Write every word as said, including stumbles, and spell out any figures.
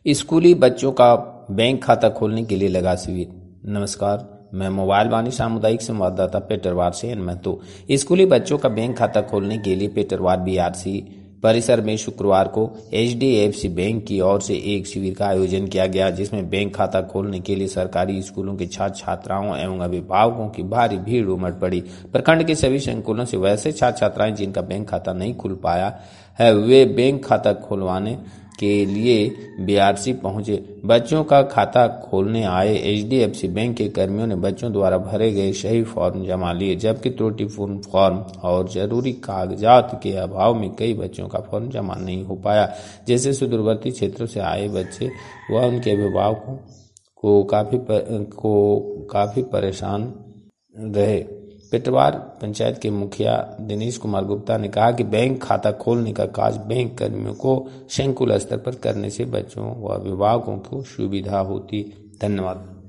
स्कूली बच्चों का बैंक खाता खोलने के लिए लगा शिविर। नमस्कार, मैं मोबाइल वाणी सामुदायिक संवाददाता पेटरवार से एन महतो। स्कूली बच्चों का बैंक खाता खोलने के लिए पेटरवार बीआरसी परिसर में शुक्रवार को एचडीएफसी बैंक की ओर से एक शिविर का आयोजन किया गया, जिसमें बैंक खाता खोलने के लिए सरकारी स्कूलों के छात्र छात्राओं एवं अभिभावकों की भारी भीड़ उमड़ पड़ी। प्रखंड के सभी संकुलों से वैसे छात्र छात्राएं जिनका बैंक खाता नहीं खुल पाया है, वे बैंक खाता खुलवाने के लिए बीआरसी पहुंचे। बच्चों का खाता खोलने आए एचडीएफसी बैंक के कर्मियों ने बच्चों द्वारा भरे गए सही फॉर्म जमा लिए, जबकि त्रुटिपूर्ण फॉर्म और जरूरी कागजात के अभाव में कई बच्चों का फॉर्म जमा नहीं हो पाया, जिससे सुदूरवर्ती क्षेत्रों से आए बच्चे व उनके अभिभावकों को काफी पर, को काफी परेशान रहे। पेटरवार पंचायत के मुखिया दिनेश कुमार गुप्ता ने कहा कि बैंक खाता खोलने का कार्य बैंक कर्मियों को संकुल स्तर पर करने से बच्चों व अभिभावकों को सुविधा होती। धन्यवाद।